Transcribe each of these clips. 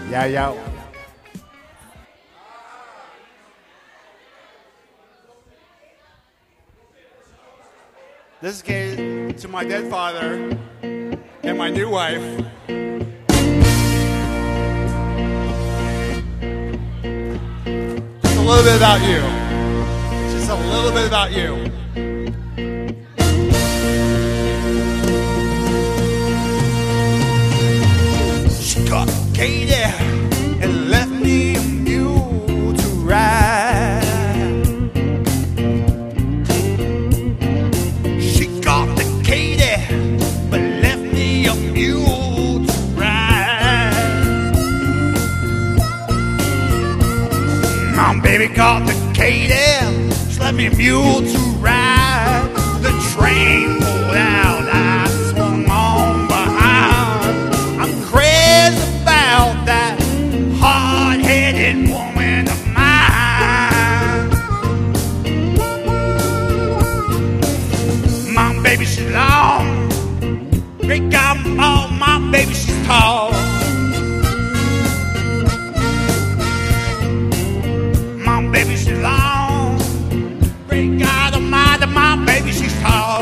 Yeah, yeah. This is gay to my dead father and my new wife. Just a little bit about you. Just a little bit about you. She got Katie and left me a mule to ride. She got the Katie but left me a mule to ride. My baby got the Katie, she left me a mule to ride. The train pulled out, I swung on behind. I'm crazy about that hard-headed woman of mine. My baby, she's long. Great God, oh, my baby, she's tall. My baby, she's long. Great God Almighty, my baby, she's tall.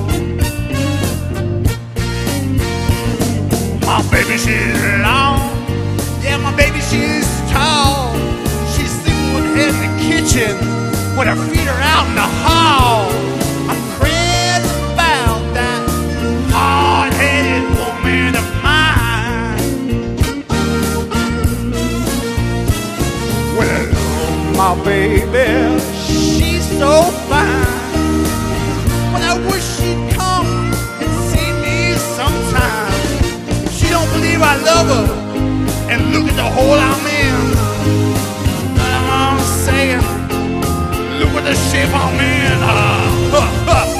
My baby, she's long. Yeah, my baby, she's tall. She's sitting with her in the kitchen when her feet are out in the hall. I'm crazy about that hard-headed woman of mine. Well, my baby, she's so fine. Well, I wish she'd come and see me sometime. She don't believe I love her, and look at the hole I'm in. I'm saying, look at the shape I'm in.